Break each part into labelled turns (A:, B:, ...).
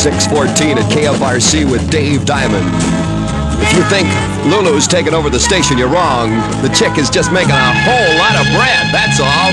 A: 6:14 at KFRC with Dave Diamond. If you think Lulu's taking over the station, you're wrong. The chick is just making a whole lot of bread, that's all.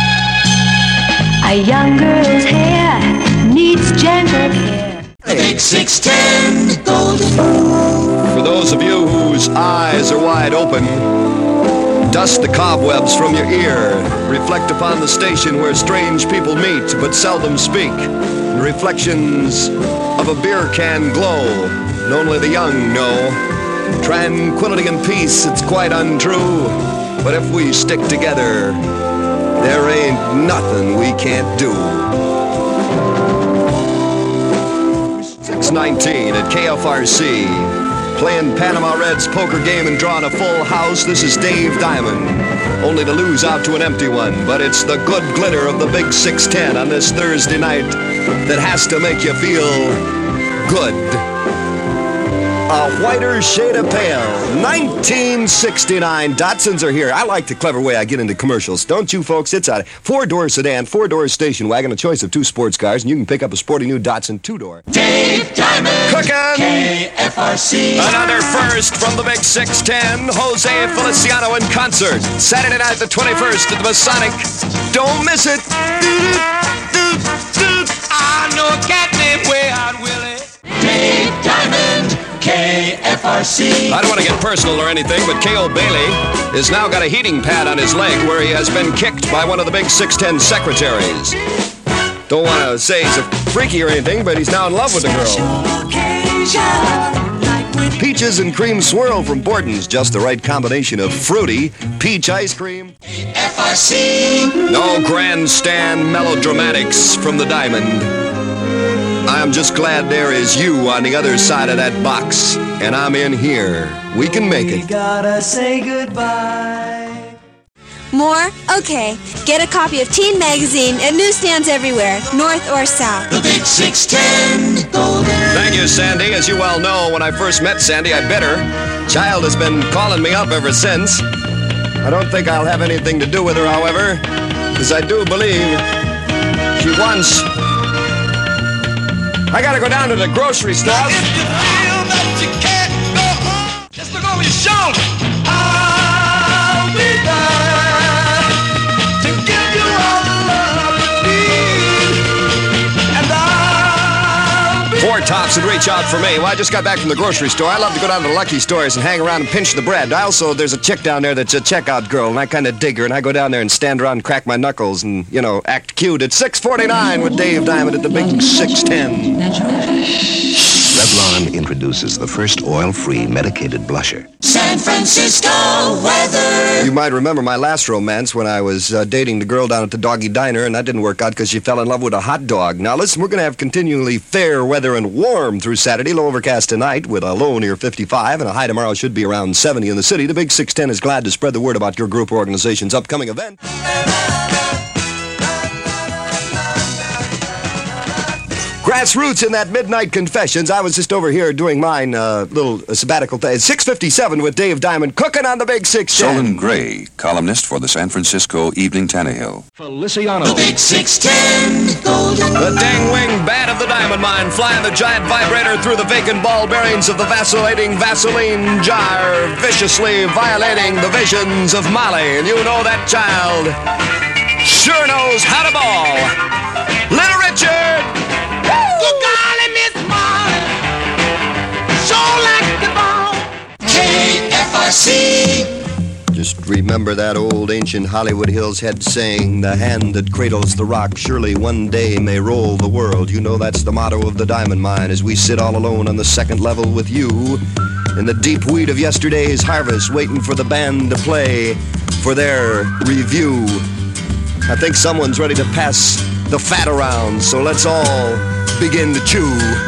B: A young girl's hair needs gentle care.
C: The Big 610 Golden.
A: For those of you whose eyes are wide open, dust the cobwebs from your ear. Reflect upon the station where strange people meet but seldom speak. The reflections of a beer can glow, and only the young know. Tranquility and peace, it's quite untrue. But if we stick together, there ain't nothing we can't do. 6:19 at KFRC. Playing Panama Reds poker game and drawing a full house, this is Dave Diamond. Only to lose out to an empty one, but it's the good glitter of the Big 610 on this Thursday night that has to make you feel good. A whiter shade of pale. 1969. Datsuns are here. I like the clever way I get into commercials. Don't you, folks? It's a four-door sedan, four-door station wagon, a choice of two sports cars, and you can pick up a sporty new Datsun two-door.
C: Dave Diamond.
A: Cookin'.
C: KFRC.
A: Another first from the Big 610. Jose Feliciano in concert. Saturday night the 21st at the Masonic. Don't miss it.
C: I know a cat named Way-Out Willie. Dave Diamond. KFRC.
A: I don't want to get personal or anything, but K.O. Bailey has now got a heating pad on his leg where he has been kicked by one of the Big 610 secretaries. Don't want to say he's a freaky or anything, but he's now in love with the girl. Peaches and cream swirl from Borden's, just the right combination of fruity peach ice cream.
C: KFRC.
A: No grandstand melodramatics from the Diamond. I'm just glad there is you on the other side of that box, and I'm in here. We can make it.
D: We gotta say goodbye.
E: More? Okay. Get a copy of Teen Magazine at newsstands everywhere, north or south.
C: The Big 610 Golden.
A: Thank you, Sandy. As you well know, when I first met Sandy, I bit her. Child has been calling me up ever since. I don't think I'll have anything to do with her, however, because I do believe she wants... I gotta go down to the grocery store.
C: If you feel that you can't go home, just look over your shoulder. I'll be there to give you all the love you need. And I'll be
A: Four Tops would reach out for me. Well, I just got back from the grocery store. I love to go down to the Lucky Stores and hang around and pinch the bread. There's a chick down there that's a checkout girl, and I kind of dig her, and I go down there and stand around and crack my knuckles and, act cute. It's 6:49 with Dave Diamond at the Big 610.
F: Revlon introduces the first oil-free medicated blusher.
C: San Francisco weather.
A: You might remember my last romance when I was dating the girl down at the Doggy Diner, and that didn't work out because she fell in love with a hot dog. Now, listen, we're going to have continually fair weather and warm through Saturday. Low overcast tonight with a low near 55, and a high tomorrow should be around 70 in the city. The Big 610 is glad to spread the word about your group or organization's upcoming event. Grassroots in that Midnight Confessions. I was just over here doing mine, little sabbatical thing. 6:57 with Dave Diamond, cooking on the Big 610.
G: Solon Gray, columnist for the San Francisco Evening Tannehill.
A: Feliciano.
C: The Big 610 Golden.
A: The dang-wing bat of the Diamond Mine, flying the giant vibrator through the vacant ball bearings of the vacillating Vaseline jar, viciously violating the visions of Molly. And you know that child sure knows how to ball. Little Richard!
C: Good golly, Miss Molly, sure like the ball. KFRC.
A: Just remember that old ancient Hollywood Hills head saying, the hand that cradles the rock surely one day may roll the world. You know that's the motto of the Diamond Mine as we sit all alone on the second level with you in the deep weed of yesterday's harvest, waiting for the band to play for their review. I think someone's ready to pass the fat around, so let's all begin to chew.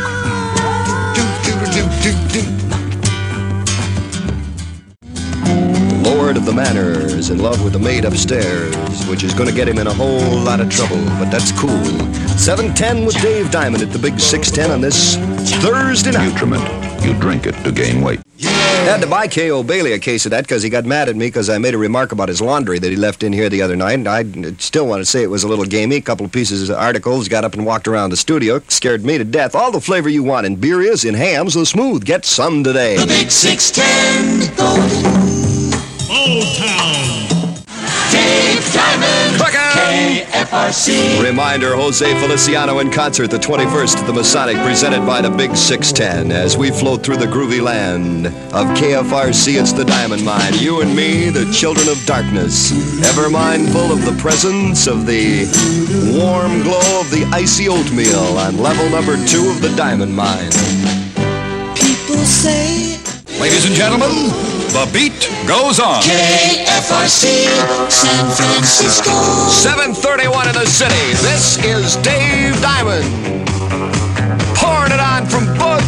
A: Lord of the Manor is in love with the maid upstairs, which is going to get him in a whole lot of trouble, but that's cool. 7:10 with Dave Diamond at the Big 610 on this Thursday night.
F: Nutriment. You drink it to gain weight.
C: Yeah.
A: Had to buy K.O. Bailey a case of that because he got mad at me because I made a remark about his laundry that he left in here the other night. And I still want to say it was a little gamey. A couple of pieces of articles, got up and walked around the studio. Scared me to death. All the flavor you want in beer is in Hams the Smooth. Get some today.
C: The Big 610 Golden
H: Old Town.
C: Dave Diamond. KFRC.
A: Reminder, Jose Feliciano in concert the 21st at the Masonic, presented by the Big 610. As we float through the groovy land of KFRC, it's the Diamond Mine. You and me, the children of darkness, ever mindful of the presence of the warm glow of the icy oatmeal on level number 2 of the Diamond Mine.
C: People say,
G: Ladies and gentlemen, the beat goes on.
C: KFRC, San Francisco.
A: 7:31 in the city. This is Dave Diamond. Pouring it on from both.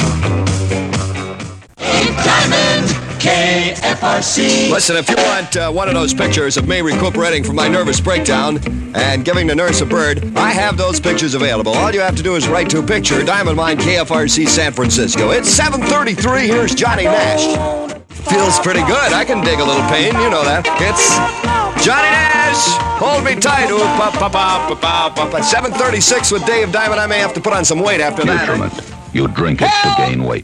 C: Dave Diamond, KFRC.
A: Listen, if you want one of those pictures of me recuperating from my nervous breakdown and giving the nurse a bird, I have those pictures available. All you have to do is write to a picture, Diamond Mine, KFRC, San Francisco. It's 7:33. Here's Johnny Nash. Feels pretty good. I can dig a little pain. You know that. It's Johnny Nash. Hold me tight. Ooh, pop, pop, pop, pop, pop. At 7:36 with Dave Diamond, I may have to put on some weight after that.
F: Nutriment. You drink it to gain weight.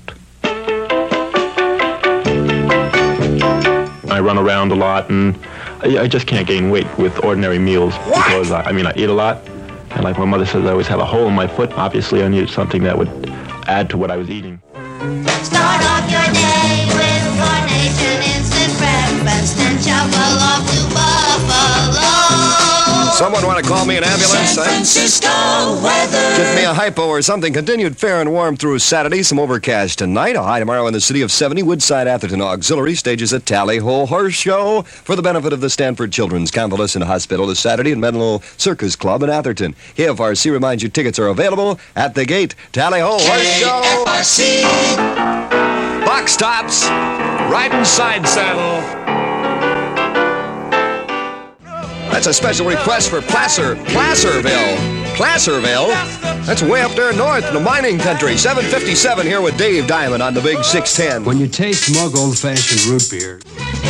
I: I run around a lot, and I just can't gain weight with ordinary meals because, I eat a lot. And like my mother says, I always have a hole in my foot. Obviously, I needed something that would add to what I was eating.
J: Start off your day with Carnation Instant Breakfast and shuffle off to Buffalo.
A: Someone want to call me an ambulance?
C: San Francisco weather.
A: Give me a hypo or something. Continued fair and warm through Saturday. Some overcast tonight. A high tomorrow in the city of 70. Woodside Atherton Auxiliary stages a Tally-Ho Horse Show for the benefit of the Stanford Children's Convalescent Hospital this Saturday and Menlo Circus Club in Atherton. KFRC reminds you tickets are available at the gate. Tally-Ho Horse Show.
C: KFRC.
A: Box tops. Riding side saddle. That's a special request for Placerville. Placerville? That's way up there north in the mining country. 7:57 here with Dave Diamond on the Big 610.
D: When you taste mug old-fashioned root beer.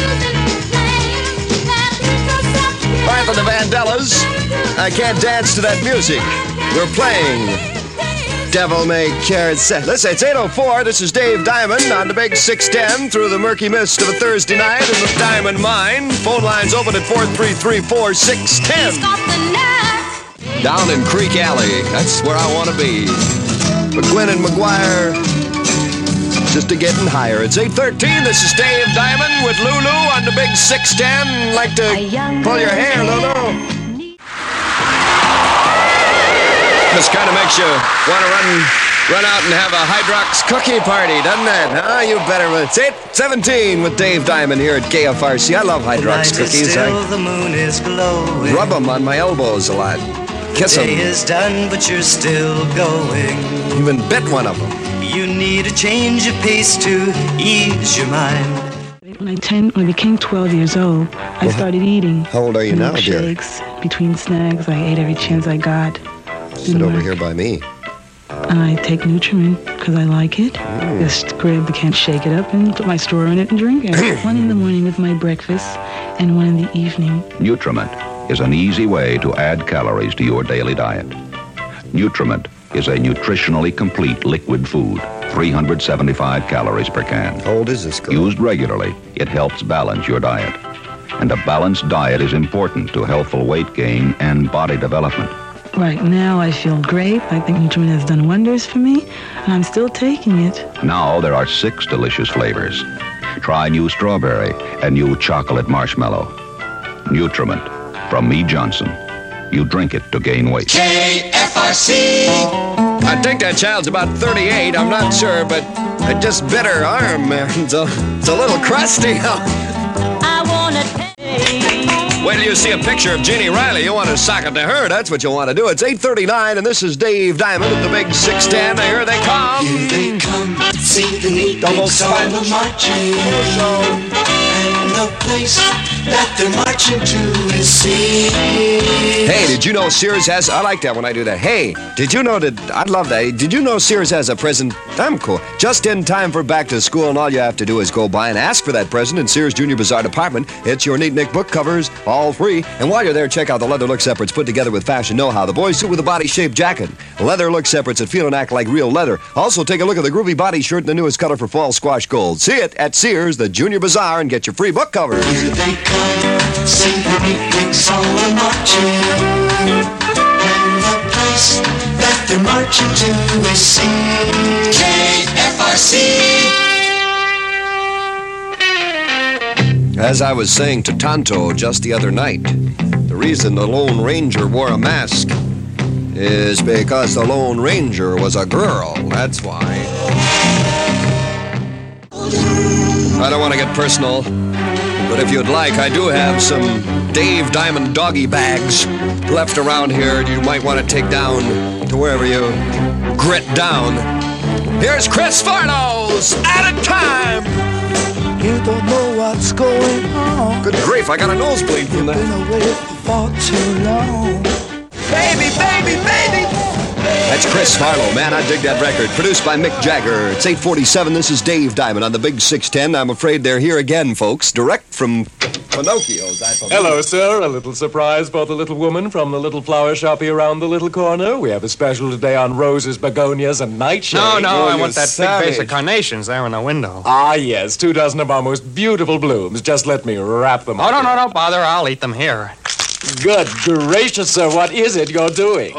A: Martha the Vandellas. I can't dance to that music. We're playing Devil May Care. Listen, it's 8:04. This is Dave Diamond on the Big 610 through the murky mist of a Thursday night in the Diamond Mine. Phone lines open at 433-4610. Down in Creek Alley. That's where I want to be. McGuinn and McGuire just a getting higher. It's 8:13. This is Dave Diamond with Lulu on the Big 610. Like to pull your hair, Lulu. This kind of makes you want to run out and have a Hydrox cookie party, doesn't it? Oh, you better. It's 8:17 with Dave Diamond here at KFRC. I love Hydrox cookies.
D: Still, the moon is glowing.
A: Rub them on my elbows a lot. Kiss them.
D: The day is done, but you're still going.
A: Even bit one of them.
D: You need a change of pace to ease your mind.
K: When I became 12 years old, I started eating.
A: How old are you now, dear?
K: Milkshakes. Between snacks, I ate every chance I got.
A: Sit over here by me.
K: And I take Nutriment because I like it. Just grab the can, shake it up, and put my straw in it and drink it. One in the morning with my breakfast, and one in the evening.
F: Nutriment is an easy way to add calories to your daily diet. Nutriment is a nutritionally complete liquid food, 375 calories per can.
A: How old is this girl?
F: Used regularly, it helps balance your diet. And a balanced diet is important to healthful weight gain and body development.
K: Right now I feel great. I think Nutriment has done wonders for me, and I'm still taking it.
F: Now there are 6 delicious flavors. Try new strawberry and new chocolate marshmallow. Nutriment from Me Johnson. You drink it to gain weight.
C: KFRC.
A: I think that child's about 38. I'm not sure, but I just bit her arm. It's a little crusty.
J: I wanna
A: Wait till you see a picture of Jeannie Riley. You want to sock it to her. That's what you want to do. It's 8:39, and this is Dave Diamond at the Big 610. Here they come.
C: Here they come. See the neat
A: Double
C: big song of marching. And
D: the place that they're marching to is Sears.
A: Hey, did you know Sears has... I like that when I do that. Hey, did you know that... I'd love that. Did you know Sears has a present? I'm cool. Just in time for back to school, and all you have to do is go by and ask for that present in Sears Junior Bazaar Department. It's your Neat Nick book covers, all free. And while you're there, check out the leather look separates put together with fashion know-how. The boy suit with a body-shaped jacket. Leather look separates that feel and act like real leather. Also, take a look at the groovy body shirt in the newest color for fall squash gold. See it at Sears, the Junior Bazaar, and get your free book covers.
D: Here they come, see the Neat Nicks all marching. And the place that they're marching to is Sears. KFRC.
A: As I was saying to Tonto just the other night, the reason the Lone Ranger wore a mask is because the Lone Ranger was a girl. That's why. I don't want to get personal, but if you'd like, I do have some Dave Diamond doggy bags left around here you might want to take down to wherever you grit down. Here's Chris Farlow's At a Time.
C: You don't know what's going on.
A: Good grief, I got a nosebleed from that.
C: Been away for too long.
A: Baby, baby, baby. That's Chris Farlow, man, I dig that record. Produced by Mick Jagger. It's 8:47. This is Dave Diamond on the Big 610. I'm afraid they're here again, folks. Direct from Pinocchio's, I believe.
L: Hello, sir. A little surprise for the little woman from the little flower shoppy around the little corner. We have a special today on roses, begonias, and nightshades.
M: No, I want that big vase of carnations there in the window.
L: Ah, yes. 24 of our most beautiful blooms. Just let me wrap them up.
M: Oh, no, don't bother. I'll eat them here.
L: Good gracious, sir. What is it you're doing?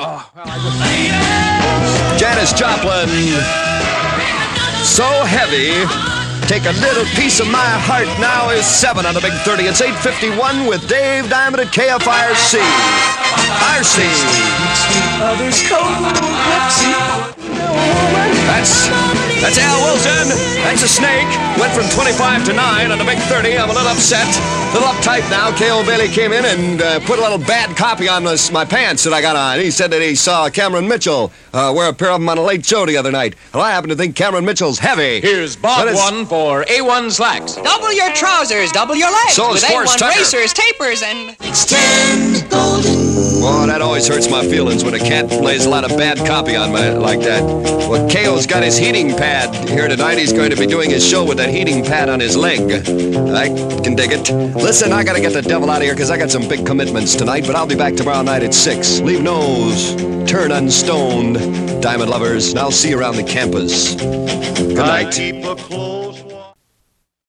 A: Janis Joplin. So heavy. Take a little piece of my heart now is 7 on the Big 30. It's 8:51 with Dave Diamond at KFRC. RC.
D: Others cold Pepsi.
A: That's Al Wilson. That's a snake. Went from 25 to 9 on the Big 30. I'm a little upset. A little uptight now. K.O. Bailey came in and put a little bad copy on my pants that I got on. He said that he saw Cameron Mitchell wear a pair of them on a late show the other night. Well, I happen to think Cameron Mitchell's heavy.
L: Here's Bob 1 for A1 slacks.
N: Double your trousers, double your legs.
A: So
N: with
A: Sports
N: A1
A: Tucker.
N: racers, tapers, and...
D: Extend golden.
A: Oh, that always hurts my feelings when a cat lays a lot of bad copy on me like that. Well, K.O.'s got his heating pad here tonight. He's going to be doing his show with that heating pad on his leg. I can dig it. Listen, I got to get the devil out of here because I got some big commitments tonight, but I'll be back tomorrow night at 6. Leave nose, turn unstoned, diamond lovers, and I'll see you around the campus. Good night.